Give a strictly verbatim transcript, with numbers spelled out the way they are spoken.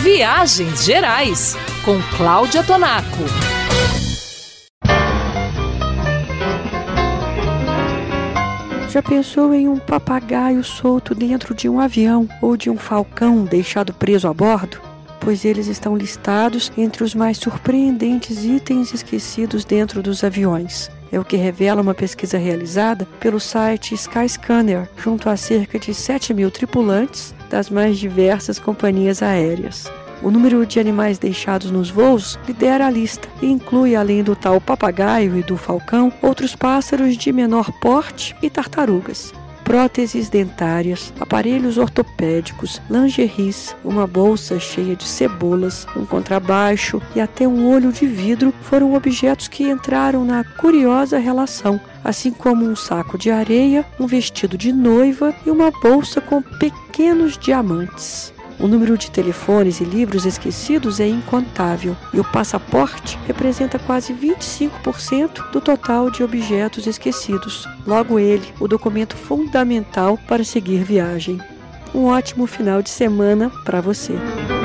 Viagens Gerais, com Cláudia Tonaco. Já pensou em um papagaio solto dentro de um avião ou de um falcão deixado preso a bordo? Pois eles estão listados entre os mais surpreendentes itens esquecidos dentro dos aviões. É o que revela uma pesquisa realizada pelo site Skyscanner, junto a cerca de sete mil tripulantes das mais diversas companhias aéreas. O número de animais deixados nos voos lidera a lista e inclui, além do tal papagaio e do falcão, outros pássaros de menor porte e tartarugas. Próteses dentárias, aparelhos ortopédicos, lingeries, uma bolsa cheia de cebolas, um contrabaixo e até um olho de vidro foram objetos que entraram na curiosa relação, assim como um saco de areia, um vestido de noiva e uma bolsa com pequenos diamantes. O número de telefones e livros esquecidos é incontável e o passaporte representa quase vinte e cinco por cento do total de objetos esquecidos. Logo ele, o documento fundamental para seguir viagem. Um ótimo final de semana para você.